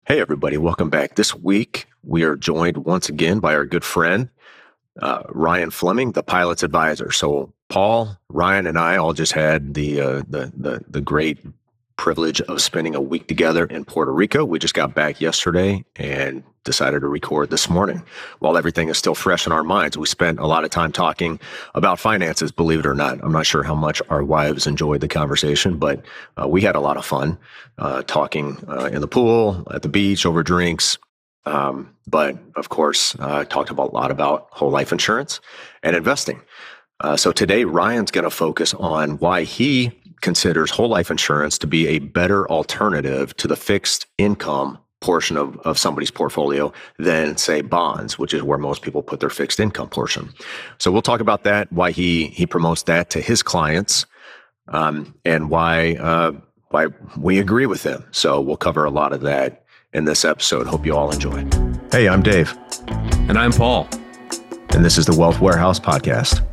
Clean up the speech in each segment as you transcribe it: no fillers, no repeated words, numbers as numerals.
Hey, everybody. Welcome back. This week, we are joined once again by our good friend, Ryan Fleming, the pilot's advisor. So Paul, Ryan, and I all just had the great privilege of spending a week together in Puerto Rico. We just got back yesterday and decided to record this morning while everything is still fresh in our minds. We spent a lot of time talking about finances, believe it or not. I'm not sure how much our wives enjoyed the conversation, but we had a lot of fun talking in the pool, at the beach, over drinks. But of course, talked about a lot about whole life insurance and investing. So today, Ryan's going to focus on why he considers whole life insurance to be a better alternative to the fixed income portion of somebody's portfolio than, say, bonds, which is where most people put their fixed income portion. So we'll talk about that, why he promotes that to his clients, and why we agree with him. So we'll cover a lot of that in this episode. Hope you all enjoy. Hey, I'm Dave. And I'm Paul. And this is the Wealth Warehouse Podcast.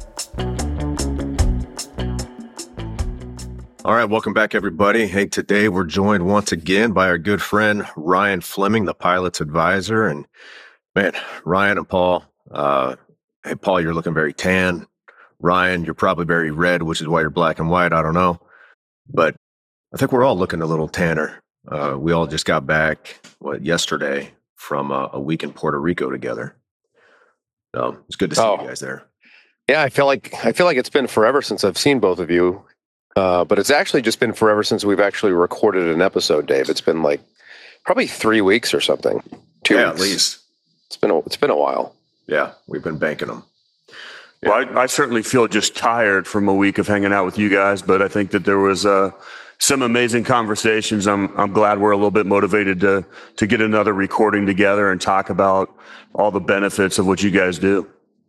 All right, welcome back, everybody. Hey, today we're joined once again by our good friend, Ryan Fleming, the pilot's advisor. And man, Ryan and Paul, hey, Paul, you're looking very tan. Ryan, you're probably very red, which is why you're black and white. I don't know. But I think we're all looking a little tanner. We all just got back, yesterday from a week in Puerto Rico together. So it's good to see you guys there. Yeah, I feel like it's been forever since I've seen both of you. But it's actually just been forever since we've actually recorded an episode, Dave. It's been like probably 3 weeks or something. 2 weeks. At least. It's been a while. Yeah, we've been banking them. Yeah. Well, I certainly feel just tired from a week of hanging out with you guys, but I think that there was some amazing conversations. I'm glad we're a little bit motivated to get another recording together and talk about all the benefits of what you guys do.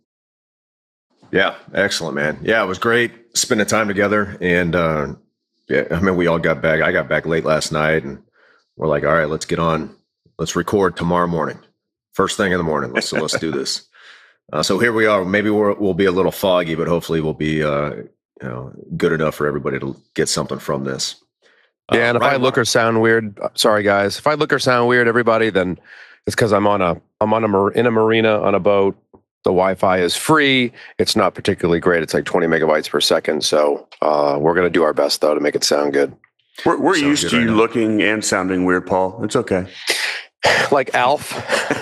Yeah, excellent, man. Yeah, it was great spending time together. And we all got back. I got back late last night, and we're like, all right, let's get on. Let's record tomorrow morning, first thing in the morning. Let's do this. So here we are. Maybe we'll be a little foggy, but hopefully we'll be good enough for everybody to get something from this. Yeah, and if I look or sound weird, sorry guys. If I look or sound weird, everybody, then it's because I'm in a marina on a boat. The Wi-Fi is free. It's not particularly great. It's like 20 megabytes per second. So we're going to do our best, though, to make it sound good. We're used to you looking and sounding weird, Paul. It's okay. Like Alf.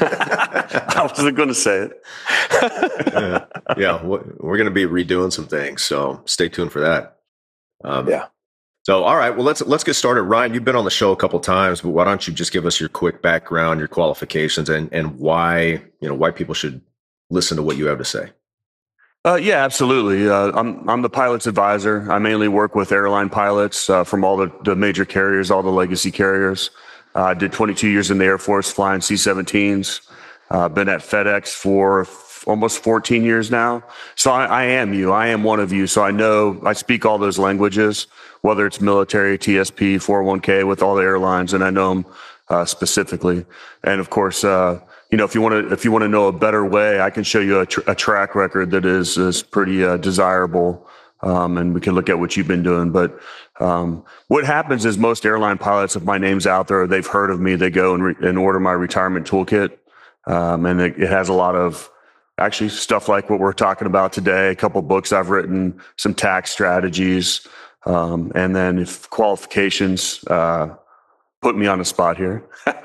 I wasn't going to say it. Yeah, we're going to be redoing some things. So stay tuned for that. Yeah. So, all right, well, let's get started. Ryan, you've been on the show a couple times, but why don't you just give us your quick background, your qualifications, and why people should listen to what you have to say. Yeah, absolutely. I'm the pilot's advisor. I mainly work with airline pilots from all the major carriers, all the legacy carriers. I did 22 years in the Air Force flying C-17s. Been at FedEx for almost 14 years now. So I am one of you. So I speak all those languages, whether it's military, TSP, 401k, with all the airlines, and I know them specifically. And of course, if you want to know a better way, I can show you a track record that is pretty desirable, and we can look at what you've been doing. But what happens is most airline pilots, if my name's out there, they've heard of me, they go and order my retirement toolkit, and it has a lot of actually stuff like what we're talking about today. A couple books I've written, some tax strategies, and then if qualifications. Put me on the spot here.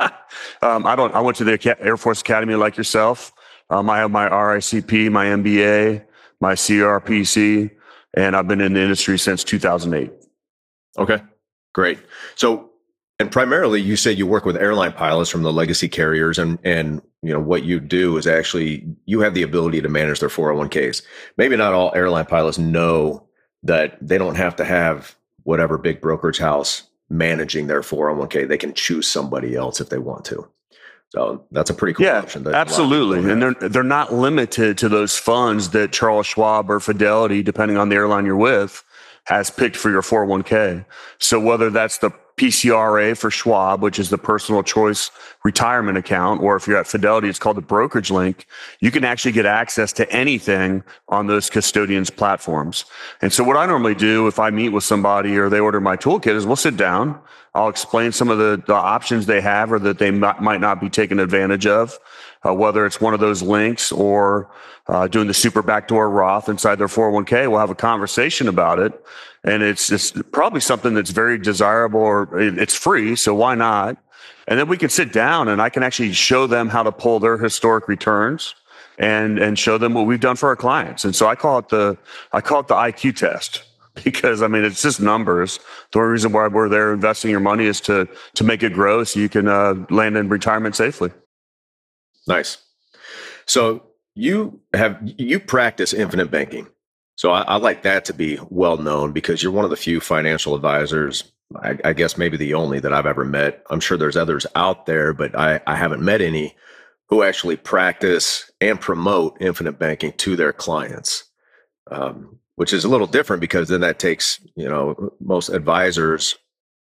I went to the Air Force Academy like yourself. I have my RICP, my MBA, my CRPC, and I've been in the industry since 2008. Okay, great. So, and primarily you said you work with airline pilots from the legacy carriers, and what you do is actually you have the ability to manage their 401ks. Maybe not all airline pilots know that they don't have to have whatever big brokerage house managing their 401k. They can choose somebody else if they want to. So that's a pretty cool option. Absolutely. And they're not limited to those funds that Charles Schwab or Fidelity, depending on the airline you're with, has picked for your 401k. So whether that's the PCRA for Schwab, which is the personal choice retirement account, or if you're at Fidelity, it's called the brokerage link, you can actually get access to anything on those custodians platforms. And so what I normally do if I meet with somebody or they order my toolkit is we'll sit down, I'll explain some of the options they have or that they might not be taking advantage of, whether it's one of those links or doing the super backdoor Roth inside their 401k. We'll have a conversation about it. And it's probably something that's very desirable, or it's free, so why not? And then we can sit down and I can actually show them how to pull their historic returns and show them what we've done for our clients. And so I call it the IQ test, because I mean, it's just numbers. The only reason why we're there investing your money is to make it grow so you can land in retirement safely. Nice. So you practice infinite banking. So I like that to be well known, because you're one of the few financial advisors, I guess maybe the only, that I've ever met. I'm sure there's others out there, but I haven't met any who actually practice and promote infinite banking to their clients, which is a little different, because then that takes, most advisors,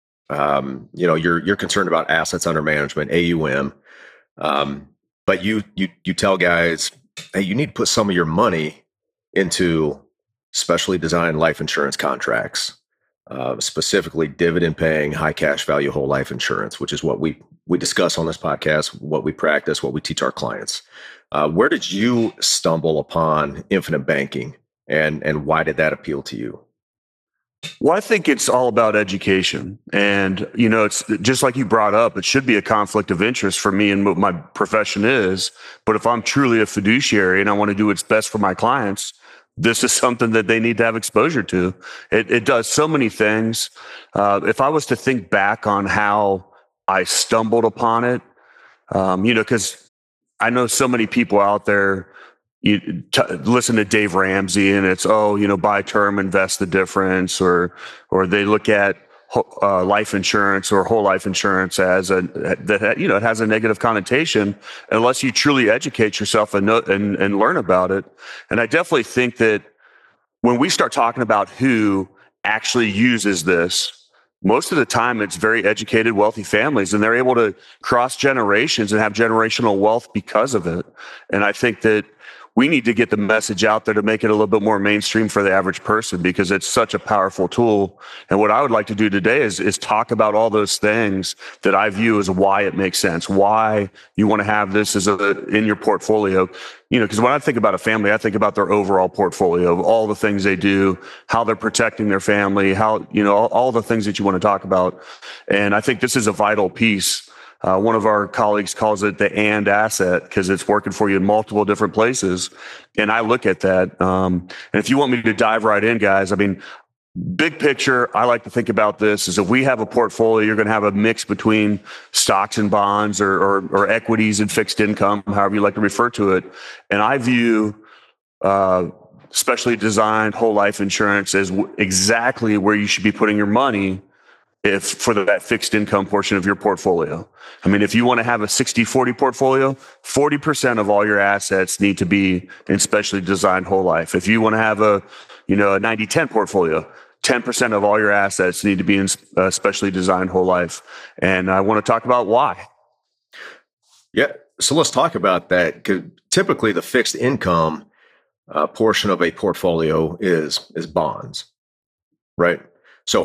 you're concerned about assets under management, AUM, but you tell guys, hey, you need to put some of your money into specially designed life insurance contracts, specifically dividend paying, high cash value whole life insurance, which is what we discuss on this podcast, what we practice, what we teach our clients. Where did you stumble upon infinite banking, and why did that appeal to you? Well, I think it's all about education. And, it's just like you brought up, it should be a conflict of interest for me and what my profession is. But if I'm truly a fiduciary and I want to do what's best for my clients, this is something that they need to have exposure to. It does so many things. If I was to think back on how I stumbled upon it, because I know so many people out there, you listen to Dave Ramsey and it's, buy term, invest the difference, or they look at life insurance or whole life insurance as it has a negative connotation unless you truly educate yourself and learn about it. And I definitely think that when we start talking about who actually uses this, most of the time it's very educated, wealthy families, and they're able to cross generations and have generational wealth because of it. And I think that we need to get the message out there to make it a little bit more mainstream for the average person, because it's such a powerful tool. And what I would like to do today is talk about all those things that I view as why it makes sense, why you want to have this in your portfolio. Because when I think about a family, I think about their overall portfolio of all the things they do, how they're protecting their family, how, all the things that you want to talk about. And I think this is a vital piece. One of our colleagues calls it the and asset, because it's working for you in multiple different places. And I look at that. And if you want me to dive right in, guys, I mean, big picture, I like to think about this is if we have a portfolio, you're going to have a mix between stocks and bonds or equities and fixed income, however you like to refer to it. And I view specially designed whole life insurance as exactly where you should be putting your money for that fixed income portion of your portfolio. I mean, if you want to have a 60-40 portfolio, 40% of all your assets need to be in specially designed whole life. If you want to have a 90-10 portfolio, 10% of all your assets need to be in specially designed whole life. And I want to talk about why. Yeah. So let's talk about that. 'Cause typically the fixed income portion of a portfolio is bonds, right? So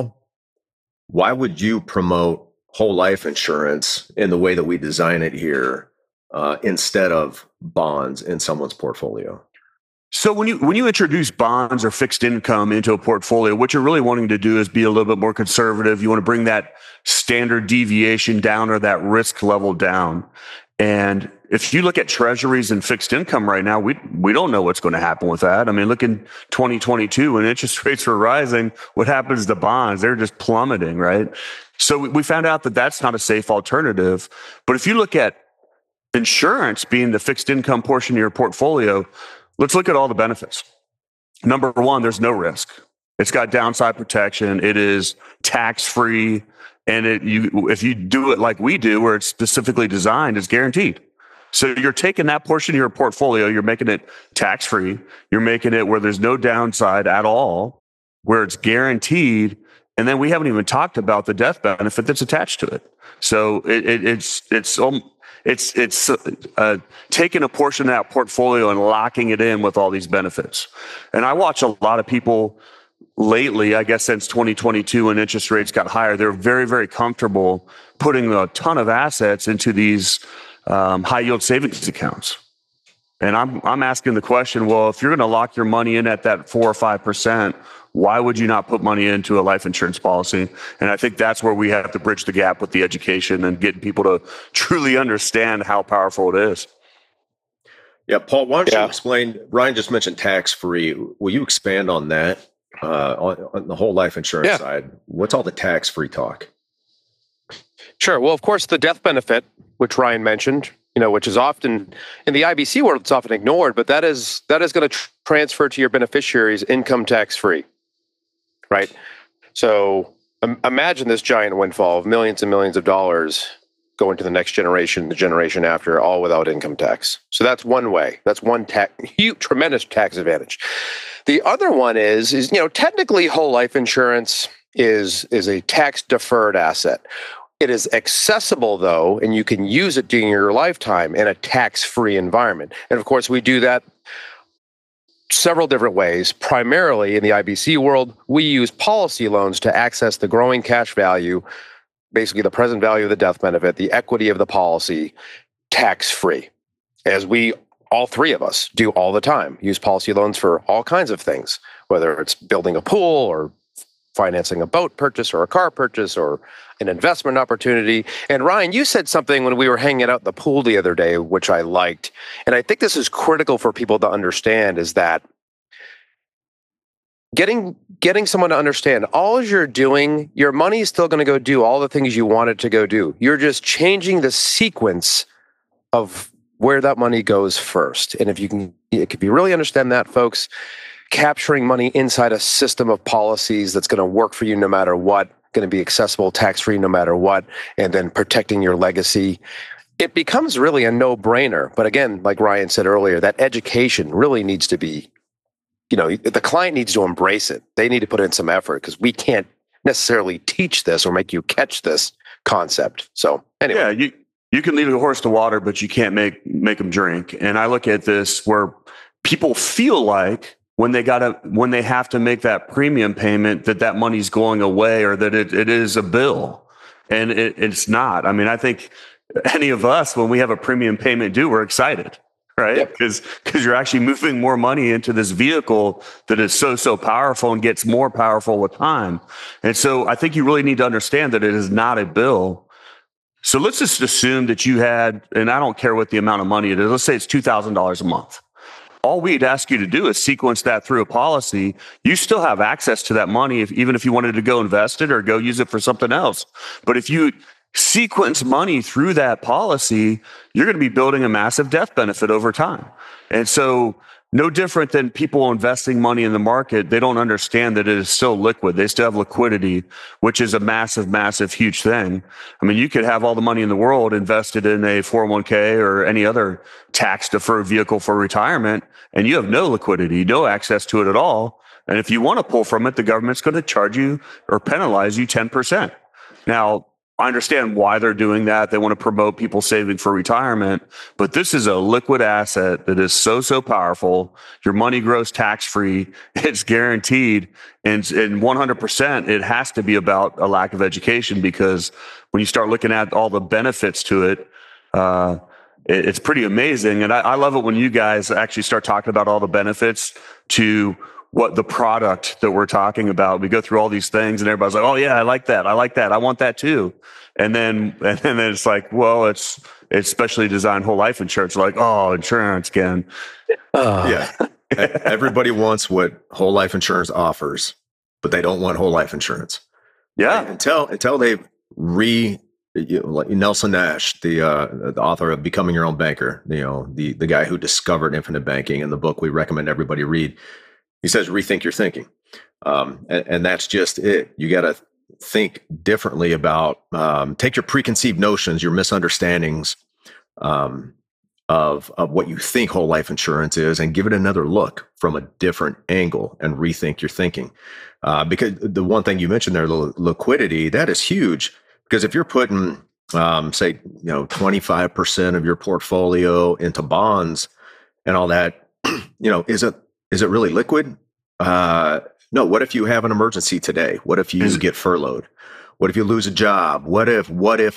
why would you promote whole life insurance in the way that we design it here instead of bonds in someone's portfolio? So when you introduce bonds or fixed income into a portfolio, what you're really wanting to do is be a little bit more conservative. You want to bring that standard deviation down or that risk level down. And if you look at treasuries and fixed income right now, we don't know what's going to happen with that. I mean, look in 2022 when interest rates were rising, what happens to bonds? They're just plummeting, right? So we found out that that's not a safe alternative. But if you look at insurance being the fixed income portion of your portfolio, let's look at all the benefits. Number one, there's no risk. It's got downside protection. It is tax-free. And if you do it like we do, where it's specifically designed, it's guaranteed. So you're taking that portion of your portfolio, you're making it tax-free. You're making it where there's no downside at all, where it's guaranteed. And then we haven't even talked about the death benefit that's attached to it. So it's taking a portion of that portfolio and locking it in with all these benefits. And I watch a lot of people lately, I guess since 2022 when interest rates got higher, they're very, very comfortable putting a ton of assets into these high yield savings accounts. And I'm asking the question, well, if you're going to lock your money in at that 4 or 5%, why would you not put money into a life insurance policy? And I think that's where we have to bridge the gap with the education and getting people to truly understand how powerful it is. Yeah, Paul, why don't you explain? Ryan just mentioned tax-free. Will you expand on that, on the whole life insurance side? What's all the tax-free talk? Sure. Well, of course, the death benefit, which Ryan mentioned, which is often in the IBC world, it's often ignored, but that is going to transfer to your beneficiaries income tax-free, right? So imagine this giant windfall of millions and millions of dollars going to the next generation, the generation after, all without income tax. So that's one way. That's one huge, tremendous tax advantage. The other one is technically whole life insurance is a tax-deferred asset. It is accessible, though, and you can use it during your lifetime in a tax-free environment. And of course, we do that several different ways. Primarily in the IBC world, we use policy loans to access the growing cash value, basically the present value of the death benefit, the equity of the policy, tax-free, as we, all three of us, do all the time. Use policy loans for all kinds of things, whether it's building a pool or financing a boat purchase or a car purchase or an investment opportunity. And Ryan, you said something when we were hanging out at the pool the other day, which I liked. And I think this is critical for people to understand, is that getting someone to understand all you're doing, your money is still going to go do all the things you want it to go do. You're just changing the sequence of where that money goes first. And if you really understand that, folks, capturing money inside a system of policies that's going to work for you no matter what, going to be accessible, tax-free no matter what, and then protecting your legacy, it becomes really a no-brainer. But again, like Ryan said earlier, that education really needs to be, the client needs to embrace it. They need to put in some effort because we can't necessarily teach this or make you catch this concept. So anyway. Yeah, you can lead a horse to water, but you can't make them drink. And I look at this where people feel like when they have to make that premium payment, that money's going away or that it is a bill, and it's not. I mean, I think any of us, when we have a premium payment due, we're excited, right? Because you're actually moving more money into this vehicle that is so powerful and gets more powerful with time. And so I think you really need to understand that it is not a bill. So let's just assume that you had, and I don't care what the amount of money it is, let's say it's $2,000 a month. All we'd ask you to do is sequence that through a policy. You still have access to that money, even if you wanted to go invest it or go use it for something else. But if you sequence money through that policy, you're going to be building a massive death benefit over time. And so no different than people investing money in the market, they don't understand that it is still liquid. They still have liquidity, which is a massive, massive, huge thing. I mean, you could have all the money in the world invested in a 401k or any other tax-deferred vehicle for retirement, and you have no liquidity, no access to it at all. And if you want to pull from it, the government's going to charge you or penalize you 10%. Now, I understand why they're doing that. They want to promote people saving for retirement, but this is a liquid asset that is so powerful. Your money grows tax-free. It's guaranteed. And 100%, it has to be about a lack of education, because when you start looking at all the benefits to it, it's pretty amazing. And I love it when you guys actually start talking about all the benefits to what the product that we're talking about. We go through all these things and everybody's like, oh yeah, I like that. I want that too. And then it's like, well, it's specially designed whole life insurance. Like, oh, insurance again. Yeah. Everybody wants what whole life insurance offers, but they don't want whole life insurance. Yeah. Until they like Nelson Nash, the author of Becoming Your Own Banker, the guy who discovered infinite banking, in the book we recommend everybody read. He says, rethink your thinking. And that's just it. You got to think differently about, take your preconceived notions, your misunderstandings of what you think whole life insurance is, and give it another look from a different angle and rethink your thinking. Because the one thing you mentioned there, the liquidity, that is huge. Because if you're putting, say, 25% of your portfolio into bonds and all that, is it really liquid? No, No, what if you have an emergency today? What if you get furloughed? What if you lose a job? What if?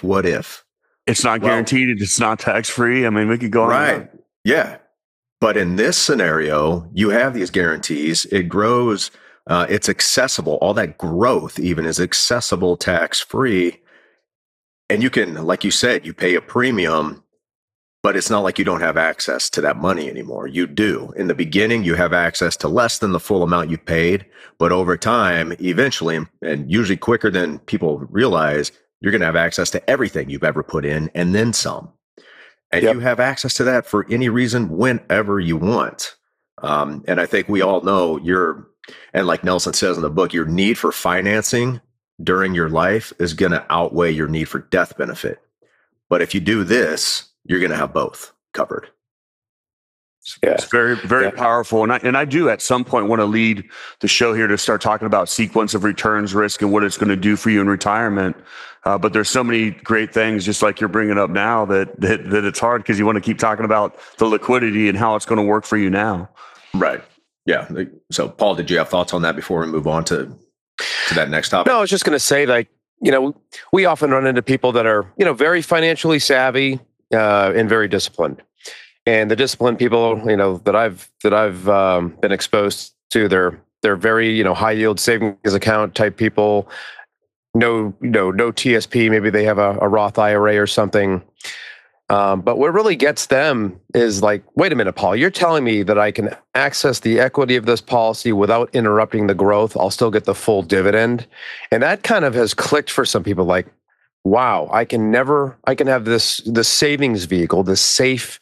It's not guaranteed. It's not tax-free. I mean, we could go on. Right. Yeah. But in this scenario, you have these guarantees. It grows. It's accessible. All that growth even is accessible tax-free. And you can, like you said, you pay a premium, but it's not like you don't have access to that money anymore. You do. In the beginning, you have access to less than the full amount you paid. But over time, eventually, and usually quicker than people realize, you're going to have access to everything you've ever put in and then some. And you have access to that for any reason, whenever you want. And I think we all know and like Nelson says in the book, your need for financing during your life is going to outweigh your need for death benefit. But if you do this, you're going to have both covered. Yeah. It's very, very powerful. And I do at some point want to lead the show here to start talking about sequence of returns risk and what it's going to do for you in retirement. But there's so many great things, just like you're bringing up now, that it's hard because you want to keep talking about the liquidity and how it's going to work for you now. Right. Yeah. So Paul, did you have thoughts on that before we move on to that next topic? No, I was just going to say, like, we often run into people that are, very financially savvy and very disciplined. And the disciplined people, that I've been exposed to, they're very, high yield savings account type people. No TSP. Maybe they have a Roth IRA or something. But what really gets them is like, wait a minute, Paul, you're telling me that I can access the equity of this policy without interrupting the growth. I'll still get the full dividend. And that kind of has clicked for some people, like, wow, I can have this savings vehicle, this safe,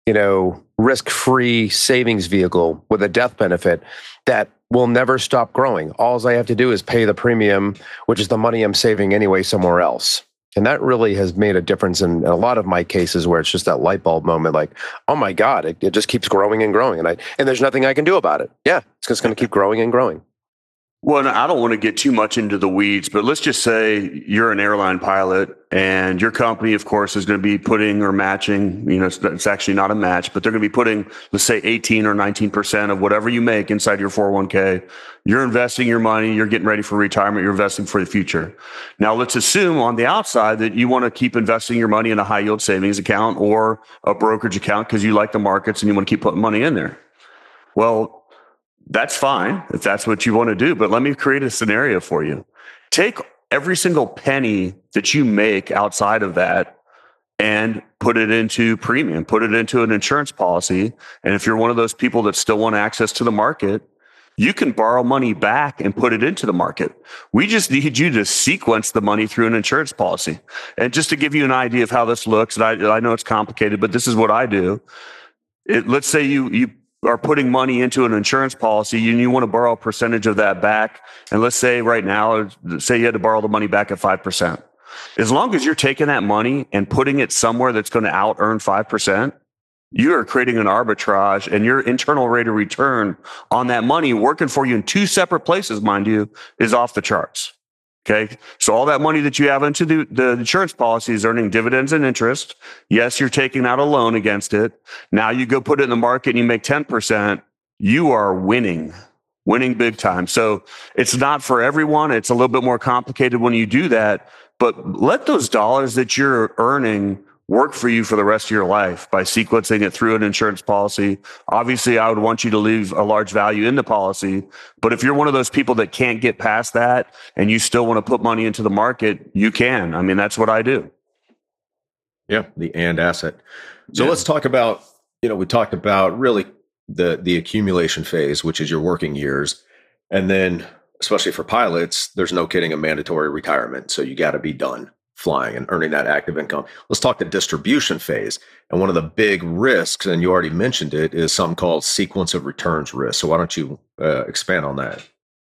risk-free savings vehicle with a death benefit that will never stop growing. All I have to do is pay the premium, which is the money I'm saving anyway somewhere else. And that really has made a difference in a lot of my cases where it's just that light bulb moment, like, oh my God, it just keeps growing and growing. And there's nothing I can do about it. Yeah, it's just going to keep growing and growing. Well, I don't want to get too much into the weeds, but let's just say you're an airline pilot and your company, of course, is going to be putting or matching, it's actually not a match, but they're going to be putting, let's say 18 or 19% of whatever you make inside your 401k. You're investing your money. You're getting ready for retirement. You're investing for the future. Now, let's assume on the outside that you want to keep investing your money in a high yield savings account or a brokerage account because you like the markets and you want to keep putting money in there. Well, that's fine if that's what you want to do, but let me create a scenario for you. Take every single penny that you make outside of that and put it into premium, put it into an insurance policy. And if you're one of those people that still want access to the market, you can borrow money back and put it into the market. We just need you to sequence the money through an insurance policy. And just to give you an idea of how this looks, and I know it's complicated, but this is what I do. Let's say you are putting money into an insurance policy and you want to borrow a percentage of that back. And let's say right now, say you had to borrow the money back at 5%. As long as you're taking that money and putting it somewhere that's going to out earn 5%, you are creating an arbitrage, and your internal rate of return on that money working for you in two separate places, mind you, is off the charts. Okay. So all that money that you have into the insurance policy is earning dividends and interest. Yes, you're taking out a loan against it. Now you go put it in the market and you make 10%. You are winning big time. So it's not for everyone. It's a little bit more complicated when you do that, but let those dollars that you're earning work for you for the rest of your life by sequencing it through an insurance policy. Obviously, I would want you to leave a large value in the policy. But if you're one of those people that can't get past that and you still want to put money into the market, you can. I mean, that's what I do. Yeah, the and asset. So let's talk about, we talked about really the accumulation phase, which is your working years. And then, especially for pilots, there's no kidding a mandatory retirement. So you got to be done flying and earning that active income. Let's talk the distribution phase. And one of the big risks, and you already mentioned it, is something called sequence of returns risk. So why don't you expand on that?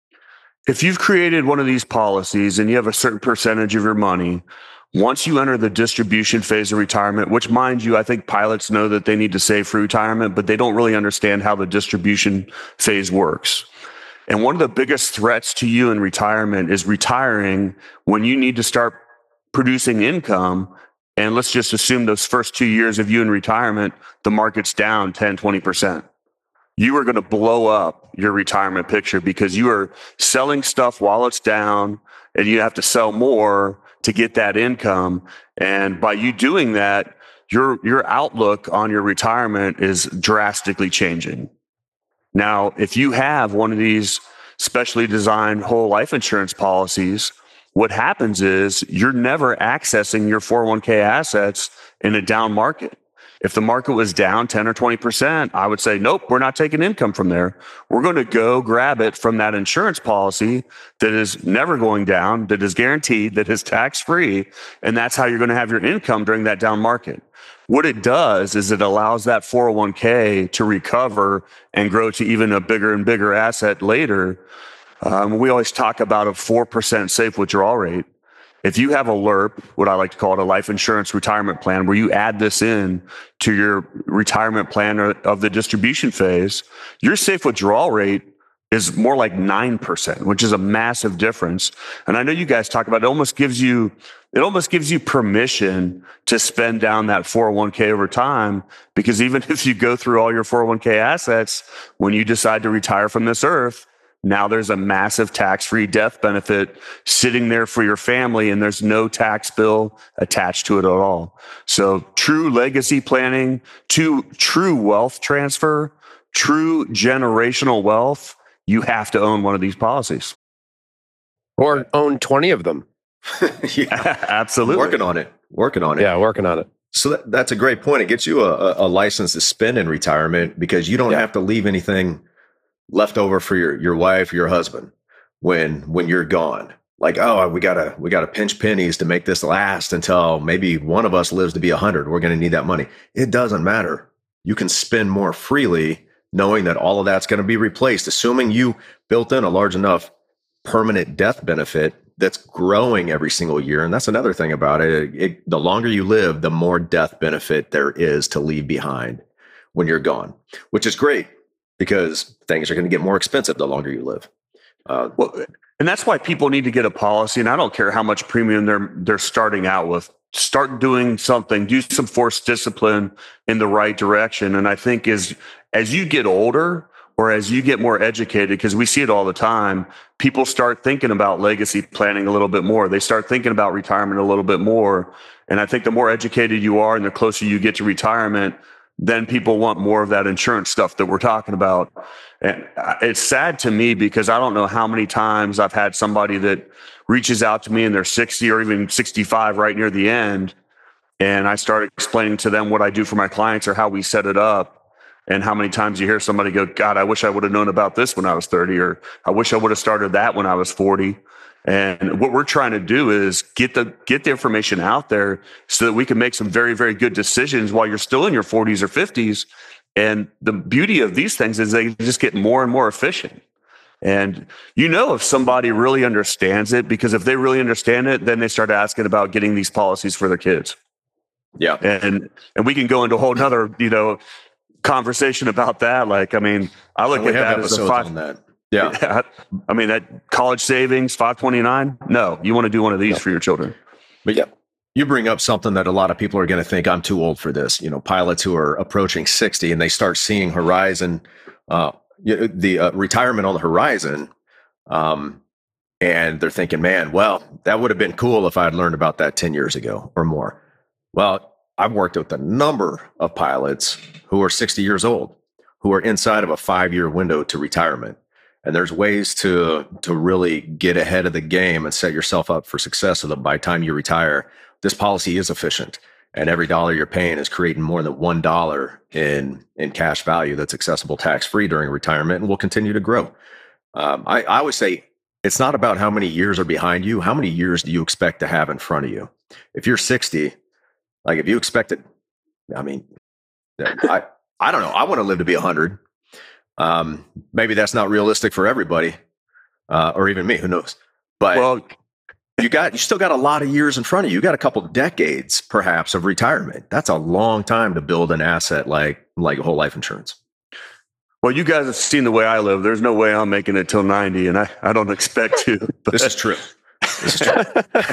If you've created one of these policies and you have a certain percentage of your money, once you enter the distribution phase of retirement, which, mind you, I think pilots know that they need to save for retirement, but they don't really understand how the distribution phase works. And one of the biggest threats to you in retirement is retiring when you need to start producing income. And let's just assume those first 2 years of you in retirement, the market's down 10, 20%. you are going to blow up your retirement picture because you are selling stuff while it's down and you have to sell more to get that income. And by you doing that, your outlook on your retirement is drastically changing. Now, if you have one of these specially designed whole life insurance policies, what happens is you're never accessing your 401k assets in a down market. If the market was down 10 or 20%, I would say, nope, we're not taking income from there. We're going to go grab it from that insurance policy that is never going down, that is guaranteed, that is tax-free. And that's how you're going to have your income during that down market. What it does is it allows that 401k to recover and grow to even a bigger and bigger asset later. We always talk about a 4% safe withdrawal rate. If you have a LIRP, what I like to call it, a life insurance retirement plan, where you add this in to your retirement plan of the distribution phase, your safe withdrawal rate is more like 9%, which is a massive difference. And I know you guys talk about it almost gives you permission to spend down that 401k over time, because even if you go through all your 401k assets, when you decide to retire from this earth, now there's a massive tax-free death benefit sitting there for your family, and there's no tax bill attached to it at all. So true legacy planning, true wealth transfer, true generational wealth, you have to own one of these policies. Or own 20 of them. Yeah, absolutely. Working on it. Yeah, working on it. So that's a great point. It gets you a license to spend in retirement because you don't have to leave anything left over for your wife or your husband when you're gone. Like, oh, we gotta pinch pennies to make this last until maybe one of us lives to be 100. We're going to need that money. It doesn't matter. You can spend more freely, knowing that all of that's going to be replaced, assuming you built in a large enough permanent death benefit that's growing every single year. And that's another thing about it. The longer you live, the more death benefit there is to leave behind when you're gone, which is great, because things are going to get more expensive the longer you live. And that's why people need to get a policy. And I don't care how much premium they're starting out with. Start doing something, do some forced discipline in the right direction. And I think as you get older or as you get more educated, because we see it all the time, people start thinking about legacy planning a little bit more. They start thinking about retirement a little bit more. And I think the more educated you are and the closer you get to retirement, then people want more of that insurance stuff that we're talking about. And it's sad to me because I don't know how many times I've had somebody that reaches out to me and they're 60 or even 65 right near the end. And I start explaining to them what I do for my clients or how we set it up. And how many times you hear somebody go, God, I wish I would have known about this when I was 30, or I wish I would have started that when I was 40. And what we're trying to do is get the information out there so that we can make some very, very good decisions while you're still in your 40s or 50s. And the beauty of these things is they just get more and more efficient. And if somebody really understands it, because if they really understand it, then they start asking about getting these policies for their kids. Yeah. And we can go into a whole nother, conversation about that. Like, I mean, I look at that as a five. Yeah. I mean, that college savings, 529. No, you want to do one of these for your children. But yeah, you bring up something that a lot of people are going to think I'm too old for this. Pilots who are approaching 60 and they start seeing horizon, the retirement on the horizon. And they're thinking, man, well, that would have been cool if I had learned about that 10 years ago or more. Well, I've worked with a number of pilots who are 60 years old, who are inside of a 5-year window to retirement. And there's ways to really get ahead of the game and set yourself up for success so that by the time you retire, this policy is efficient. And every dollar you're paying is creating more than $1 in cash value that's accessible tax-free during retirement and will continue to grow. I always say it's not about how many years are behind you. How many years do you expect to have in front of you? If you're 60, like if you expect it, I mean, I don't know. I want to live to be 100. Maybe that's not realistic for everybody, or even me. Who knows? But you still got a lot of years in front of you. You got a couple of decades, perhaps, of retirement. That's a long time to build an asset like a whole life insurance. Well, you guys have seen the way I live. There's no way I'm making it till 90, and I don't expect to. This is true. This is true.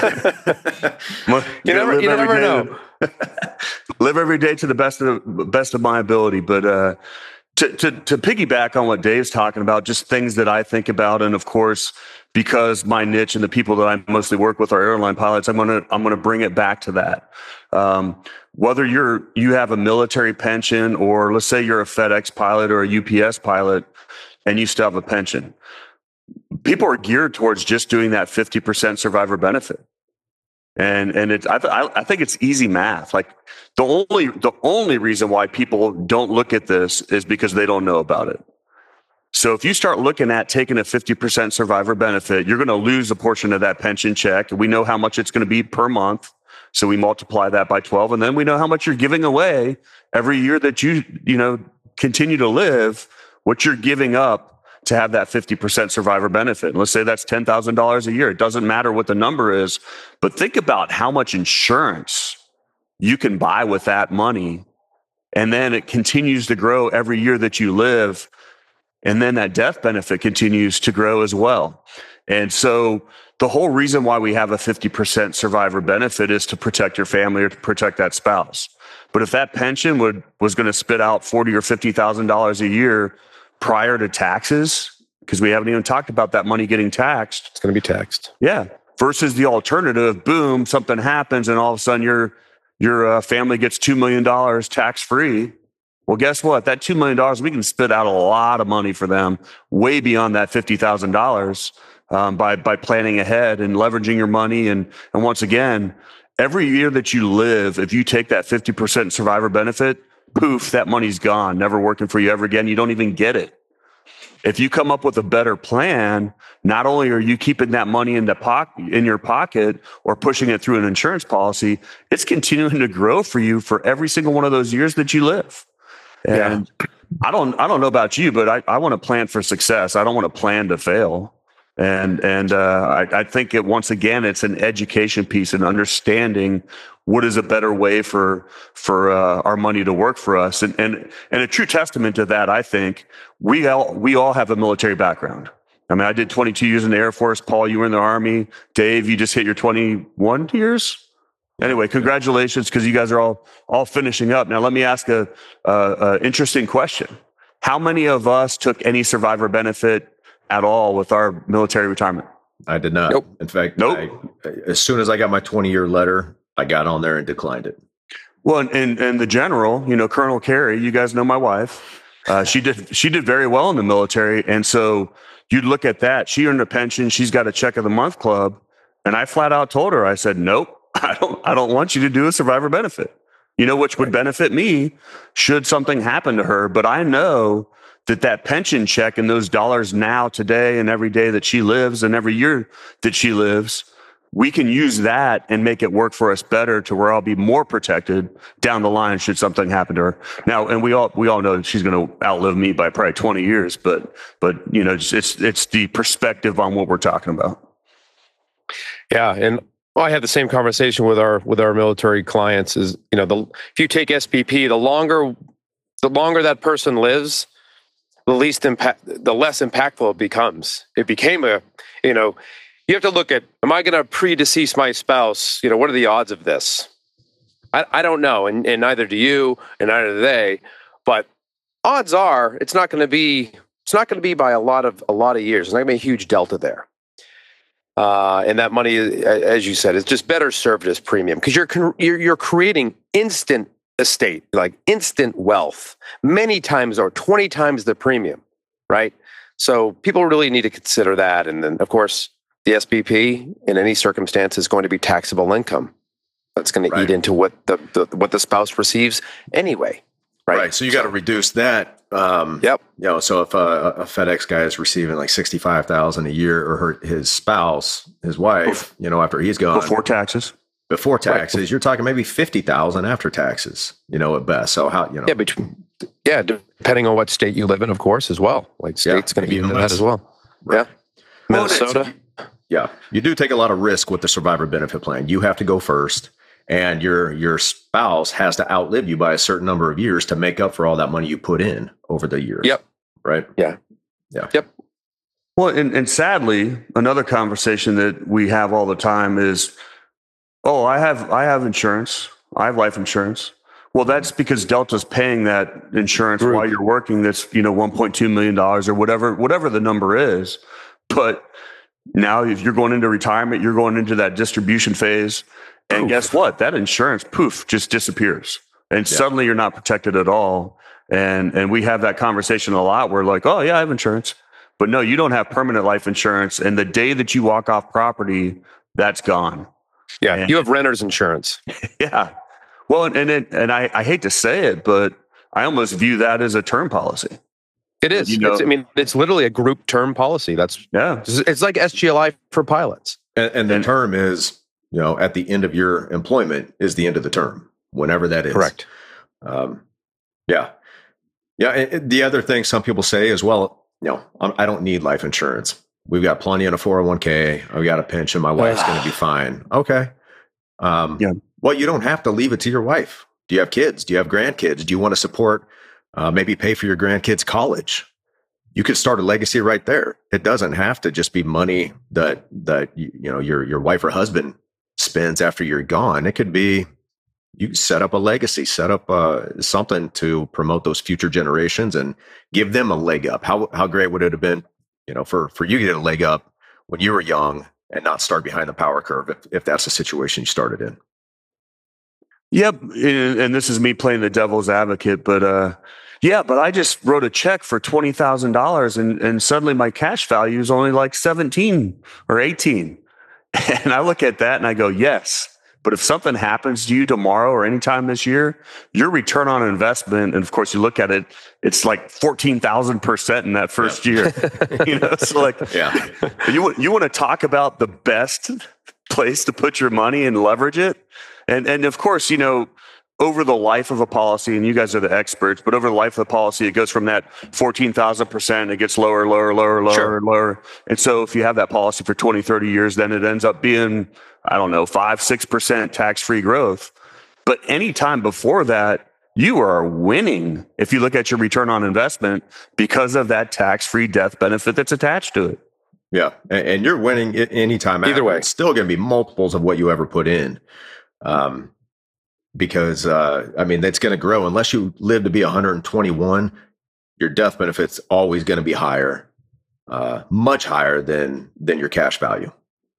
You never know. Live every day to the best of my ability, but To piggyback on what Dave's talking about, just things that I think about, and of course, because my niche and the people that I mostly work with are airline pilots, I'm gonna bring it back to that. Whether you have a military pension, or let's say you're a FedEx pilot or a UPS pilot, and you still have a pension, people are geared towards just doing that 50% survivor benefit. And I think it's easy math. Like the only reason why people don't look at this is because they don't know about it. So if you start looking at taking a 50% survivor benefit, you're going to lose a portion of that pension check. We know how much it's going to be per month. So we multiply that by 12, and then we know how much you're giving away every year that you continue to live, what you're giving up to have that 50% survivor benefit. And let's say that's $10,000 a year. It doesn't matter what the number is, but think about how much insurance you can buy with that money. And then it continues to grow every year that you live. And then that death benefit continues to grow as well. And so the whole reason why we have a 50% survivor benefit is to protect your family or to protect that spouse. But if that pension was going to spit out $40,000 or $50,000 a year prior to taxes, because we haven't even talked about that money getting taxed. It's going to be taxed. Yeah. Versus the alternative, boom, something happens and all of a sudden your family gets $2 million tax free. Well, guess what? That $2 million, we can spit out a lot of money for them, way beyond that $50,000 by planning ahead and leveraging your money. And once again, every year that you live, if you take that 50% survivor benefit, poof, that money's gone, never working for you ever again. You don't even get it. If you come up with a better plan, not only are you keeping that money in your pocket or pushing it through an insurance policy, it's continuing to grow for you for every single one of those years that you live. And yeah. I don't know about you, but I want to plan for success. I don't want to plan to fail. And I think once again, it's an education piece and understanding what is a better way for our money to work for us. And a true testament to that, I think we all have a military background. I mean, I did 22 years in the Air Force. Paul, you were in the Army. Dave, you just hit your 21 years. Anyway, congratulations, because you guys are all finishing up. Now, let me ask a interesting question. How many of us took any survivor benefit at all with our military retirement? I did not. Nope. In fact, nope. As soon as I got my 20-year letter, I got on there and declined it. Well, and the general, Colonel Carey, you guys know my wife. She did very well in the military, and so you'd look at that. She earned a pension. She's got a check of the month club, and I flat out told her, I said, nope, I don't want you to do a survivor benefit. Which would benefit me should something happen to her. But I know that pension check and those dollars now, today, and every day that she lives and every year that she lives, we can use that and make it work for us better to where I'll be more protected down the line should something happen to her. Now, and we all know that she's going to outlive me by probably 20 years, but it's the perspective on what we're talking about. Yeah, and I had the same conversation with our military clients. Is if you take SPP, the longer that person lives, the less impactful it becomes. It became you have to look at, am I going to predecease my spouse? What are the odds of this? I don't know, and neither do you, and neither do they. But odds are, it's not going to be by a lot of years. It's not going to be a huge delta there. And that money, as you said, is just better served as premium, because you're creating instant estate, like instant wealth, many times or 20 times the premium, right? So people really need to consider that. And then, of course, the SPP in any circumstance is going to be taxable income. That's going to eat into what the spouse receives anyway, right? So you got to reduce that. Yep. So if a FedEx guy is receiving like $65,000 a year, or his spouse, his wife, after he's gone before taxes, you're talking maybe $50,000 after taxes, at best. So how, depending on what state you live in, of course, as well. Like state's going to be into that as well. Right. Yeah. Minnesota. Yeah. You do take a lot of risk with the survivor benefit plan. You have to go first, and your spouse has to outlive you by a certain number of years to make up for all that money you put in over the years. Yep. Right? Yeah. Yeah. Yep. Well, and sadly, another conversation that we have all the time is, I have insurance. I have life insurance. Well, that's because Delta's paying that insurance Group. while you're working. That's, $1.2 million or whatever the number is. But now if you're going into retirement, you're going into that distribution phase. And guess what? That insurance, just disappears. And suddenly you're not protected at all. And we have that conversation a lot. We're like, oh yeah, I have insurance. But no, you don't have permanent life insurance. And the day that you walk off property, that's gone. Yeah. And you have renter's insurance. Yeah. Well, and I hate to say it, but I almost view that as a term policy. It is. It's literally a group term policy. It's like SGLI for pilots. And the term is, at the end of your employment is the end of the term, whenever that is. Correct. Yeah. The other thing some people say is, well, I don't need life insurance. We've got plenty in a 401k. I've got a pension. My wife's going to be fine. Okay. Well, you don't have to leave it to your wife. Do you have kids? Do you have grandkids? Do you want to support, maybe pay for your grandkids' college? You could start a legacy right there. It doesn't have to just be money that your wife or husband spends after you're gone. It could be you set up a legacy, set up something to promote those future generations and give them a leg up. How great would it have been, for you to get a leg up when you were young and not start behind the power curve if that's the situation you started in. Yep. And this is me playing the devil's advocate, but I just wrote a check for $20,000 and suddenly my cash value is only like 17 or 18. And I look at that and I go, yes. But if something happens to you tomorrow or anytime this year, your return on investment, and of course you look at it, it's like 14,000% in that first year. So you want to talk about the best place to put your money and leverage it. And of course, over the life of a policy, and you guys are the experts, but over the life of the policy, it goes from that 14,000%, it gets lower, Sure. lower. And so if you have that policy for 20, 30 years, then it ends up being, 5-6% tax-free growth. But any time before that, you are winning if you look at your return on investment because of that tax-free death benefit that's attached to it. Yeah. And you're winning anytime. Either way. It's still going to be multiples of what you ever put in. Because that's going to grow unless you live to be 121. Your death benefit's always going to be higher, much higher than your cash value.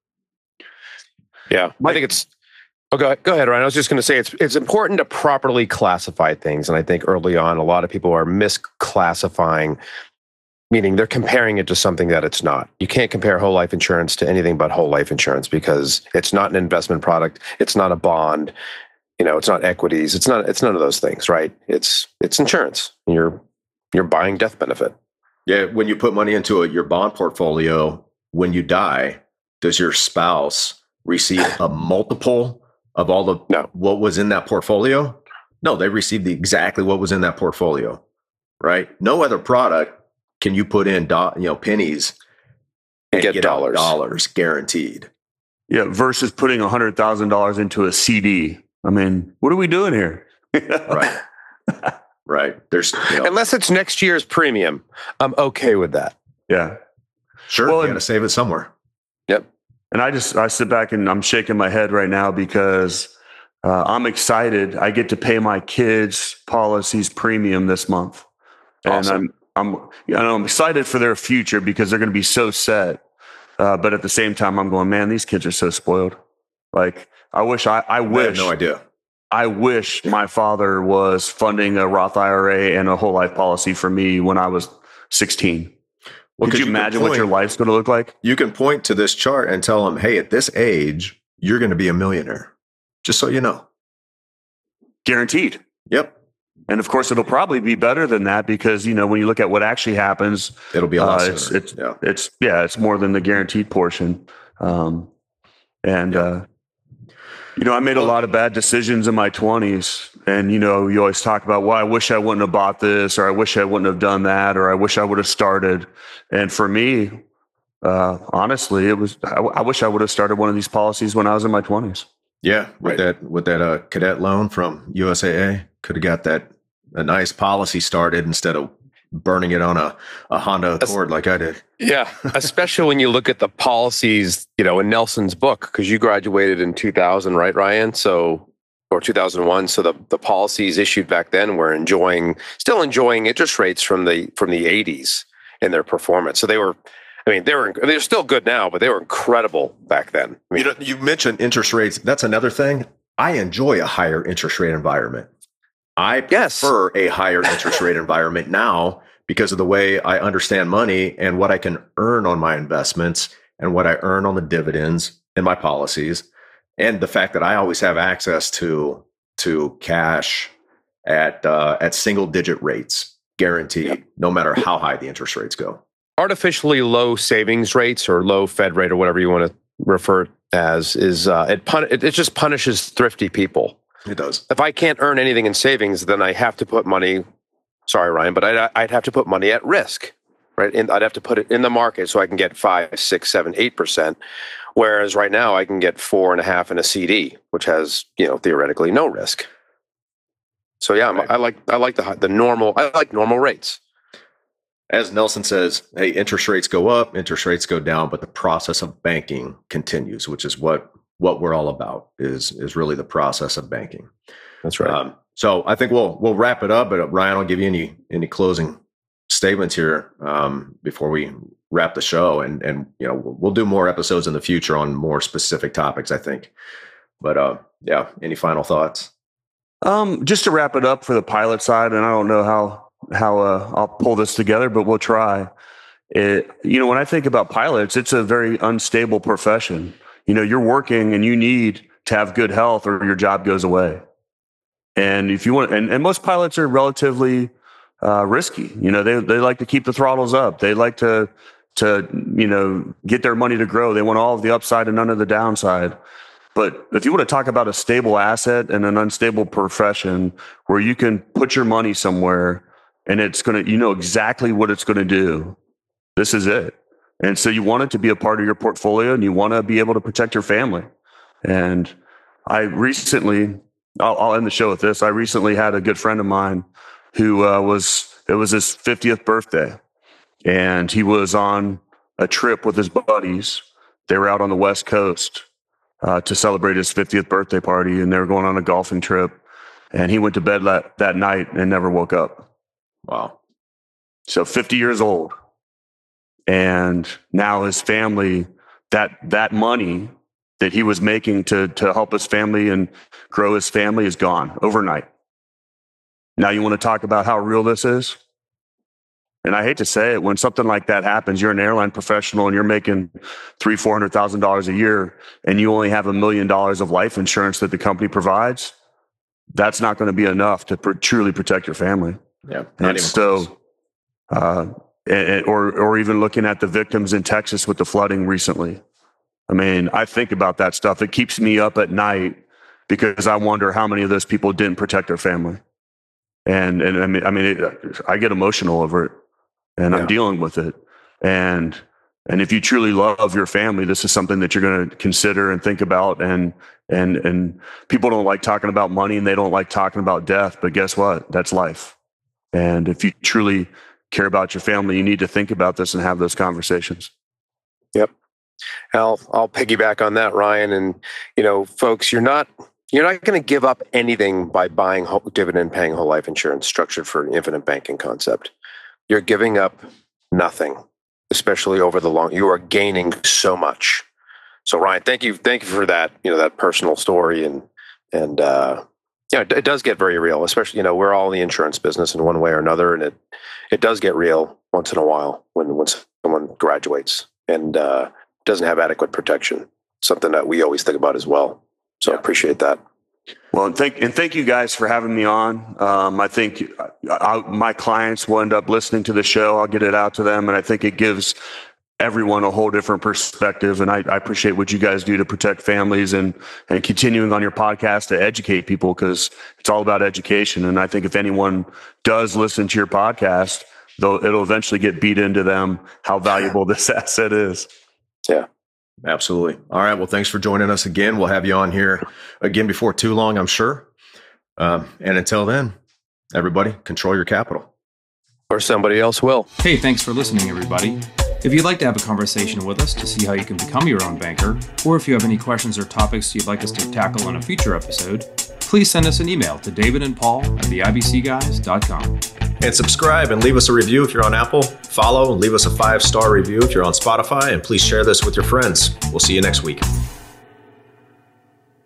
Yeah, I think it's. Oh, go ahead, Ryan. I was just going to say it's important to properly classify things, and I think early on a lot of people are misclassifying, meaning they're comparing it to something that it's not. You can't compare whole life insurance to anything but whole life insurance because it's not an investment product. It's not a bond. It's not equities. It's none of those things, right? It's insurance. You're buying death benefit. Yeah. When you put money into your bond portfolio, when you die, does your spouse receive a multiple of all what was in that portfolio? No, they received exactly what was in that portfolio, right? No other product can you put in pennies and get dollars guaranteed. Yeah, versus putting $100,000 into a CD. What are we doing here? Right. There's unless it's next year's premium, I'm okay with that. Yeah, sure. You got to save it somewhere. Yep. And I sit back and I'm shaking my head right now because I'm excited. I get to pay my kids' policies premium this month, awesome. And I'm excited for their future because they're going to be so set. But at the same time, I'm going, man, these kids are so spoiled. Like I wish. I have no idea. I wish my father was funding a Roth IRA and a whole life policy for me when I was 16. Well, could you imagine what your life's going to look like? You can point to this chart and tell them, hey, at this age, you're going to be a millionaire. Just so you know. Guaranteed. Yep. And of course, it'll probably be better than that because, when you look at what actually happens, it'll be a lot sooner. It's more than the guaranteed portion. I made a lot of bad decisions in my 20s. And, you always talk about, well, I wish I wouldn't have bought this, or I wish I wouldn't have done that, or I wish I would have started. And for me, honestly, I wish I would have started one of these policies when I was in my 20s. Yeah. With that cadet loan from USAA, could have got a nice policy started instead of burning it on a Honda Accord like I did. Yeah, especially when you look at the policies, in Nelson's book, because you graduated in 2000, right, Ryan? So or 2001. So the policies issued back then were still enjoying interest rates from the 80s in their performance. So they're still good now, but they were incredible back then. You mentioned interest rates. That's another thing. I enjoy a higher interest rate environment. I prefer a higher interest rate environment now because of the way I understand money and what I can earn on my investments and what I earn on the dividends in my policies. And the fact that I always have access to cash at single digit rates, guaranteed, no matter how high the interest rates go. Artificially low savings rates or low Fed rate or whatever you want to refer as is it just punishes thrifty people. It does. If I can't earn anything in savings, then I have to put money. Sorry, Ryan, but I'd have to put money at risk, right? And I'd have to put it in the market so I can get 5, 6, 7, 8%. Whereas right now I can get 4.5% in a CD, which has theoretically no risk. So yeah, right. I like the normal. I like normal rates. As Nelson says, hey, interest rates go up, interest rates go down, but the process of banking continues, which is what we're all about. Is really the process of banking. That's right. So I think we'll wrap it up. But Ryan, I'll give you any closing statements here before we wrap the show, and we'll do more episodes in the future on more specific topics, I think. But any final thoughts? Just to wrap it up for the pilot side, and I don't know how I'll pull this together, but we'll try. When I think about pilots, it's a very unstable profession. You're working and you need to have good health or your job goes away. And if you want, and most pilots are relatively risky. They like to keep the throttles up. They like to get their money to grow. They want all of the upside and none of the downside. But if you want to talk about a stable asset and an unstable profession where you can put your money somewhere and it's going to, exactly what it's going to do, this is it. And so you want it to be a part of your portfolio and you want to be able to protect your family. And I'll end the show with this. I recently had a good friend of mine who it was his 50th birthday, and he was on a trip with his buddies. They were out on the West Coast to celebrate his 50th birthday party, and they were going on a golfing trip. And he went to bed that night and never woke up. Wow. So 50 years old. And now his family, that money that he was making to help his family and grow his family is gone overnight. Now you want to talk about how real this is? And I hate to say it, when something like that happens, you're an airline professional and you're making $300,000-$400,000 a year, and you only have $1 million of life insurance that the company provides. That's not going to be enough to truly protect your family. Yeah, and so, or even looking at the victims in Texas with the flooding recently. I mean, I think about that stuff. It keeps me up at night because I wonder how many of those people didn't protect their family. And I get emotional over it, and I'm dealing with it. And if you truly love your family, this is something that you're going to consider and think about. And people don't like talking about money and they don't like talking about death, but guess what? That's life. And if you truly care about your family, you need to think about this and have those conversations. Yep. I'll piggyback on that, Ryan. And, folks, you're not going to give up anything by buying dividend paying whole life insurance structured for an infinite banking concept. You're giving up nothing, especially over the long. You are gaining so much. So, Ryan, thank you for that. That personal story, and it does get very real. Especially, we're all in the insurance business in one way or another, and it does get real once in a while when someone graduates and doesn't have adequate protection. Something that we always think about as well. So I appreciate that. Well, and thank you guys for having me on. I think my clients will end up listening to the show. I'll get it out to them, and I think it gives everyone a whole different perspective. And I appreciate what you guys do to protect families and continuing on your podcast to educate people, because it's all about education. And I think if anyone does listen to your podcast, it'll eventually get beat into them how valuable this asset is. Yeah. Absolutely. All right. Well, thanks for joining us again. We'll have you on here again before too long, I'm sure. And until then, everybody, control your capital. Or somebody else will. Hey, thanks for listening, everybody. If you'd like to have a conversation with us to see how you can become your own banker, or if you have any questions or topics you'd like us to tackle on a future episode, please send us an email to davidandpaul@theibcguys.com. And subscribe and leave us a review if you're on Apple. Follow and leave us a 5-star review if you're on Spotify. And please share this with your friends. We'll see you next week.